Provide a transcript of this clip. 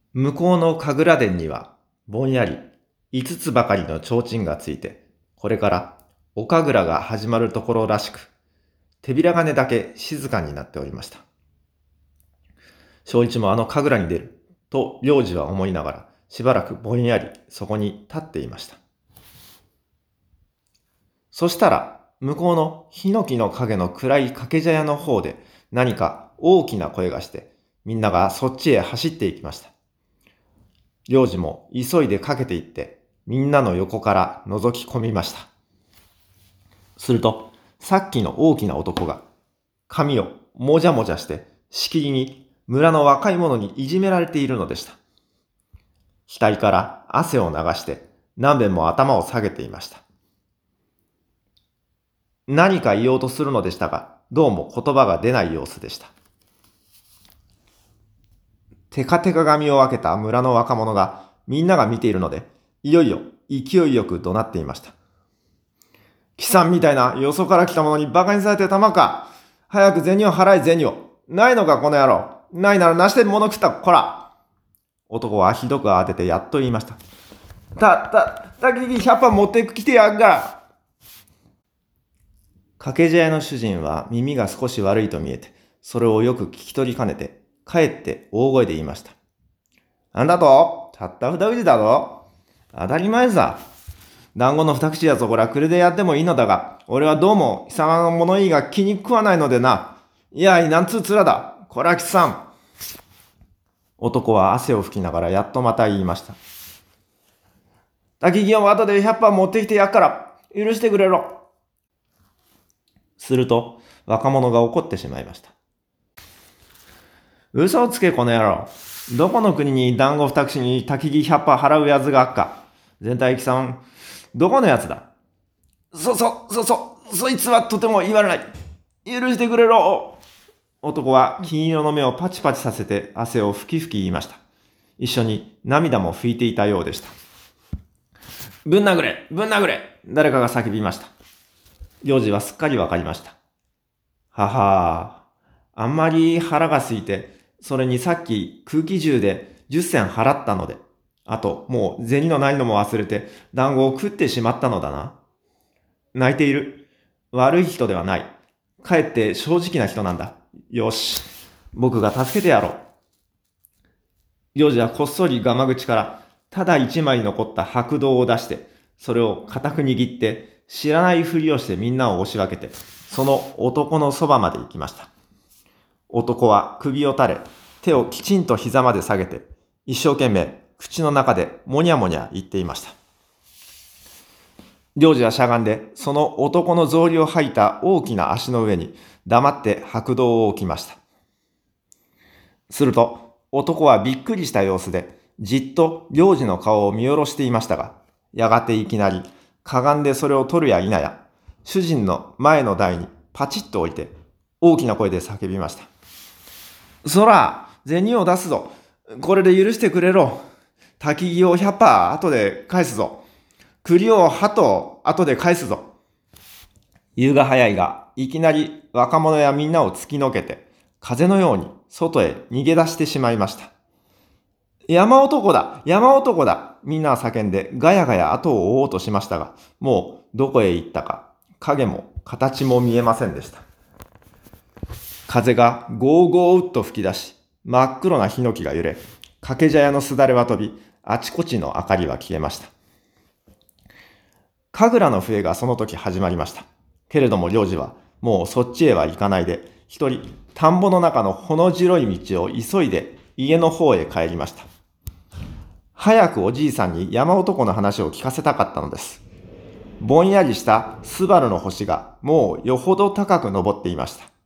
向こうの神楽殿には、ぼんやり5つばかりの提灯がついて、これからお神楽が始まるところらしく、手びら金だけ静かになっておりました。正一もあの神楽に出る、と領事は思いながら、しばらくぼんやりそこに立っていました。そしたら、向こうのヒノキの影の暗い掛け茶屋の方で何か大きな声がして、みんながそっちへ走っていきました。領事も急いでかけていって、みんなの横から覗き込みました。すると、さっきの大きな男が、髪をもじゃもじゃして、しきりに村の若い者にいじめられているのでした。額から汗を流して、何べんも頭を下げていました。何か言おうとするのでしたが、どうも言葉が出ない様子でした。テカテカ髪を分けた村の若者がみんなが見ているので、いよいよ勢いよく怒鳴っていました。貴さんみたいなよそから来た者に馬鹿にされてたまか。早く銭を払え銭を。ないのかこの野郎。ないならなして物食ったこら。男はひどく慌ててやっと言いました。たきぎ100羽持ってきてやんが。掛け茶屋の主人は耳が少し悪いと見えて、それをよく聞き取りかねて、かえって大声で言いました。なんだとたった二口だぞ。当たり前さ。団子の二口やそこらくれでやってもいいのだが、俺はどうも貴様の物言いが気に食わないのでな。いや、なんつう面だ。こら貴さん。男は汗を拭きながらやっとまた言いました。焚き木を後で100羽持ってきてやっから、許してくれろ。すると、若者が怒ってしまいました。嘘をつけこの野郎。どこの国に団子二口に焚き木100羽払うやつがあっか。全体貴さん、どこのやつだ。そいつはとても言われない。許してくれろ。男は金色の目をパチパチさせて汗をふきふき言いました。一緒に涙も拭いていたようでした。ぶん殴れ。誰かが叫びました。領事はすっかりわかりました。ははあんまり腹が空いて、それにさっき空気銃で10銭払ったので、あともう銭のないのも忘れて団子を食ってしまったのだな。泣いている。悪い人ではない。かえって正直な人なんだ。よし、僕が助けてやろう。領事はこっそりガマ口からただ一枚残った白銅を出して、それを固く握って知らないふりをしてみんなを押し分けて、その男のそばまで行きました。男は首を垂れ、手をきちんと膝まで下げて、一生懸命口の中でもにゃもにゃ言っていました。領事はしゃがんで、その男の草履を履いた大きな足の上に黙って白銅を置きました。すると、男はびっくりした様子で、じっと領事の顔を見下ろしていましたが、やがていきなり、かがんでそれを取るや否や、主人の前の台にパチッと置いて、大きな声で叫びました。そら、銭を出すぞ。これで許してくれろ。焚き木を100羽後で返すぞ。栗を鳩を後で返すぞ。夕が早いが、いきなり若者やみんなを突きのけて、風のように外へ逃げ出してしまいました。山男だ。みんなは叫んでガヤガヤ後を追おうとしましたが、もうどこへ行ったか、影も形も見えませんでした。風がゴーゴーっと吹き出し、真っ黒なヒノキが揺れ、掛け茶屋のすだれは飛び、あちこちの明かりは消えました。神楽の笛がその時始まりました。けれども領事はもうそっちへは行かないで、一人田んぼの中のほの白い道を急いで家の方へ帰りました。早くおじいさんに山男の話を聞かせたかったのです。ぼんやりしたスバルの星がもうよほど高く昇っていました。